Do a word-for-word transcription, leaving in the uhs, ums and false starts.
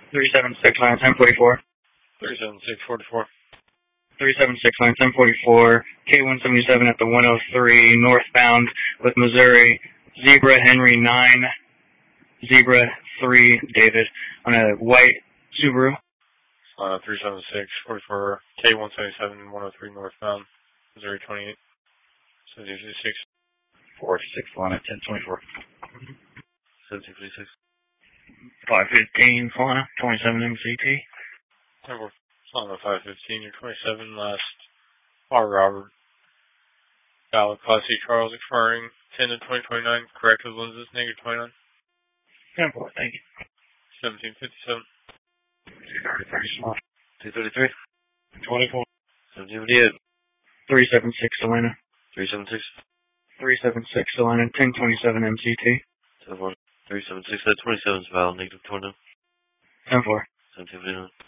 three seven six line ten forty-four. three seven six forty-four. three seven six line ten forty-four. K one seventy-seven at the one oh three northbound with Missouri. Zebra Henry nine. Zebra three David on a white Subaru. Uh, three seven six forty-four. K one seventy-seven one oh three northbound. Missouri twenty-eight. seventeen fifty-six. four six line at ten twenty-four. seventeen fifty-six. five fifteen Solana, twenty-seven M C T. ten four. Solana five fifteen. You're twenty-seven. Last R. Robert. Valid Class C Charles expiring ten to twenty twenty-nine. Corrective lenses negative twenty-nine. ten four, thank you. seventeen fifty-seven. two thirty-three. twenty-four. seventeen fifty-eight. three seven six Solana. three seven six. three seven six Solana, ten twenty-seven M C T. ten four. three seven six. That twenty-seven is valid negative twenty-nine. ten four. seventeen fifty-nine.